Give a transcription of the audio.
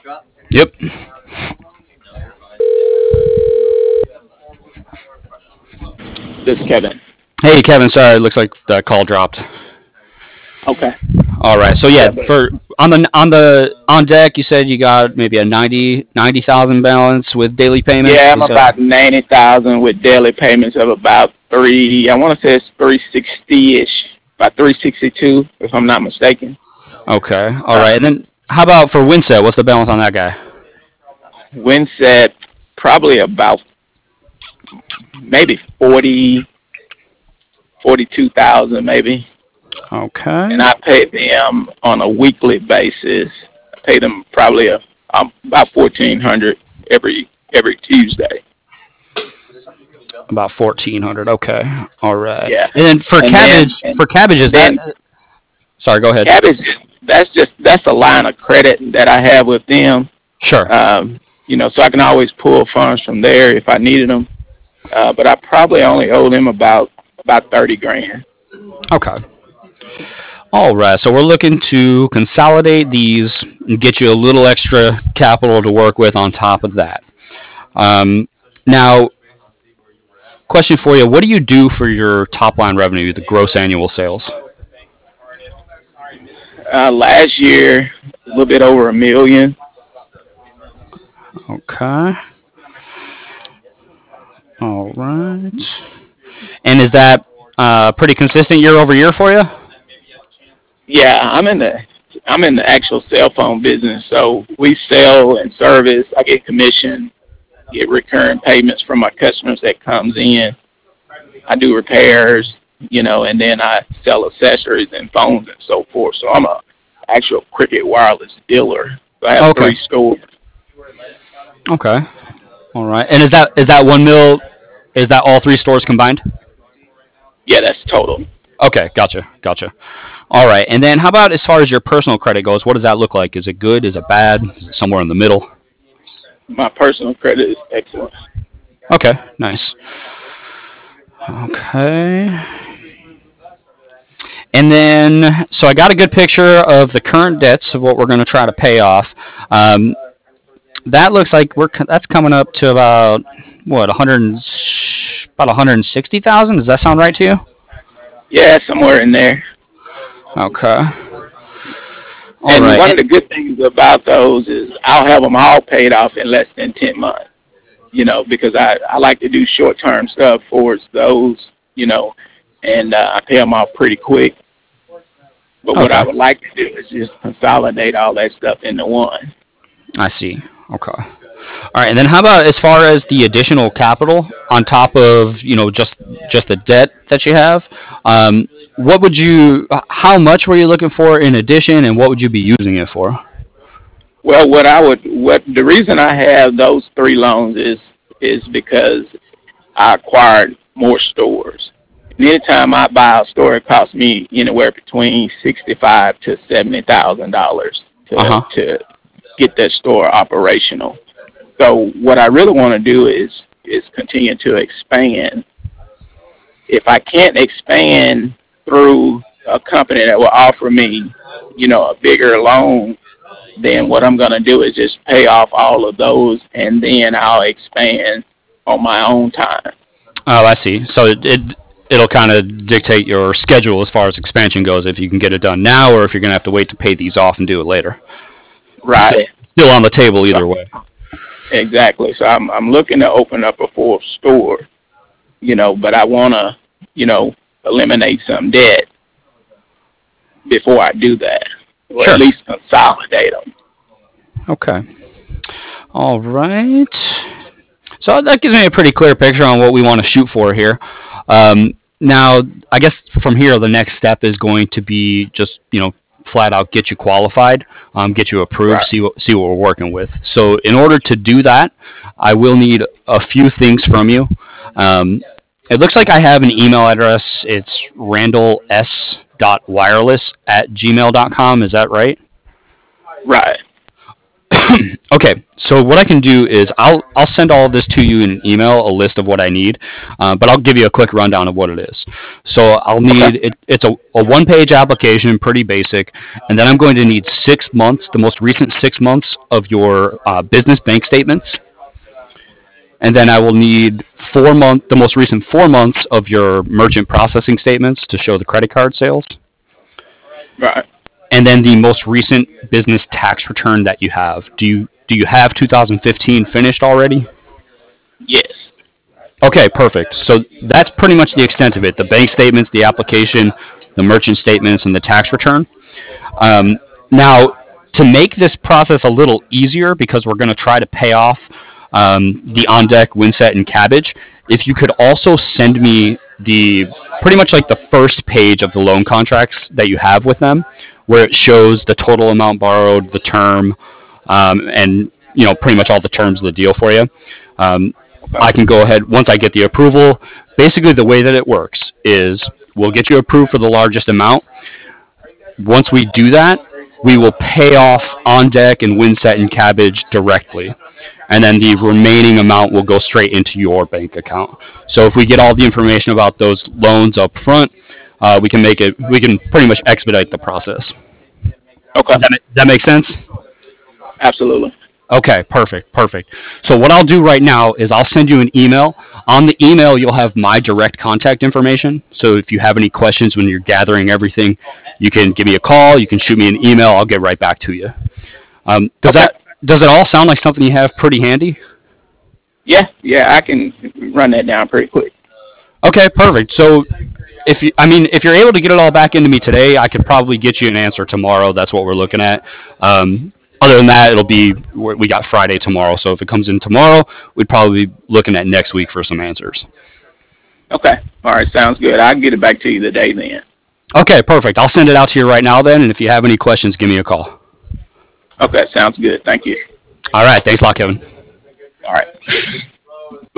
Yep. This is Kevin. Hey, Kevin. Sorry, it looks like the call dropped. Okay. All right. So Yeah, yeah, but for on deck, you said you got maybe a 90,000 balance with daily yeah, payments. I'm Is that about 90,000 with daily payments of about three. I want to say it's 360-ish, about 362 if I'm not mistaken. okay? All right. And Um, then how about for Winset? What's the balance on that guy? Winset probably about maybe 42,000 maybe, and Okay. I pay them on a weekly basis. I pay them probably about 1,400 every Tuesday. About 1,400. Okay. All right. Yeah, And then for and then cabbage, for cabbage is that? then Sorry. Go ahead. cabbage. That's a line of credit that I have with them. Sure. So I can always pull funds from there if I needed them. But I probably only owe them about 30 grand. Okay. All right. So we're looking to consolidate these and get you a little extra capital to work with on top of that. Now, question for you: what do you do for your top line revenue, the gross annual sales? Last year, a little bit over 1 million. Okay. All right. And is that pretty consistent year over year for you? Yeah, I'm in the actual cell phone business, so we sell and service. I get commission, get recurring payments from my customers that comes in. I do repairs, and then I sell accessories and phones and so forth. So I'm a actual Cricket Wireless dealer. So I have Okay. 3 stores. Okay. All right. And is that 1 mil? Is that all three stores combined? Yeah, that's total. Okay. Gotcha. Gotcha. All right. And then how about as far as your personal credit goes? What does that look like? Is it good? Is it bad? Is it somewhere in the middle? My personal credit is excellent. Okay. Nice. Okay. And then, so I got a good picture of the current debts of what we're going to try to pay off. Um, that looks like that's coming up to about what 100 about 160,000. Does that sound right to you? Yeah, somewhere in there. Okay. All And right. one of the good things about those is I'll have them all paid off in less than 10 months, because I like to do short-term stuff for those, and I pay them off pretty quick. But what I Okay. would like to do is just consolidate all that stuff into one. I see. Okay. All right. And then how about as far as the additional capital on top of just the debt that you have? What would you? How much were you looking for in addition, and what would you be using it for? Well, what the reason I have those 3 loans is because I acquired more stores. And anytime I buy a store, it costs me anywhere between 65 to $70,000 Uh to huh. to get that store operational. So what I really want to do is continue to expand. If I can't expand through a company that will offer me, a bigger loan, then what I'm going to do is just pay off all of those, and then I'll expand on my own time. Oh, I see. So it'll kind of dictate your schedule as far as expansion goes, if you can get it done now, or if you're gonna have to wait to pay these off and do it later. Still, Right. still on the table So either way. exactly. So I'm looking to open up a fourth store, but I want to, eliminate some debt before I do that, or at Sure. least consolidate them. Okay. All right. So that gives me a pretty clear picture on what we want to shoot for here. Now, I guess from here, the next step is going to be just flat out get you qualified, get you approved, Right. see what we're working with. So in order to do that, I will need a few things from you. Um, it looks like I have an email address. It's randalls.wireless@gmail.com. Is that right? Right. Okay, so what I can do is I'll send all of this to you in an email, a list of what I need, but I'll give you a quick rundown of what it is. So I'll Okay. need it's a one-page application, pretty basic, and then I'm going to need 6 months, the most recent 6 months of your business bank statements, and then I will need the most recent 4 months of your merchant processing statements to show the credit card sales, Right. and then the most recent business tax return that you have. Do you have 2015 finished already? Yes. Okay, perfect. So that's pretty much the extent of it: the bank statements, the application, the merchant statements, and the tax return. Um, Now, to make this process a little easier, because we're going to try to pay off the On Deck, Windset, and Cabbage, if you could also send me the pretty much like the first page of the loan contracts that you have with them, where it shows the total amount borrowed, the term, and pretty much all the terms of the deal for you. Um, Okay. I can go ahead once I get the approval. Basically, the way that it works is we'll get you approved for the largest amount. Once we do that, we will pay off On Deck and Windset and Cabbage directly, and then the remaining amount will go straight into your bank account. So if we get all the information about those loans up front, we can make it. We can pretty much expedite the process. Okay. Does that make sense? Absolutely. Okay, perfect, perfect. So what I'll do right now is I'll send you an email. On the email, you'll have my direct contact information. So if you have any questions when you're gathering everything, you can give me a call. You can shoot me an email. I'll get right back to you. Does Okay. that does it all sound like something you have pretty handy? Yeah. Yeah. I can run that down pretty quick. Okay, perfect. So if you're able to get it all back into me today, I could probably get you an answer tomorrow. That's what we're looking at. Other than that, we got Friday tomorrow. So if it comes in tomorrow, we'd probably be looking at next week for some answers. Okay. All right. Sounds good. I'll get it back to you today then. Okay, perfect. I'll send it out to you right now then, and if you have any questions, give me a call. Okay. Sounds good. Thank you. All right, thanks a lot, Kevin.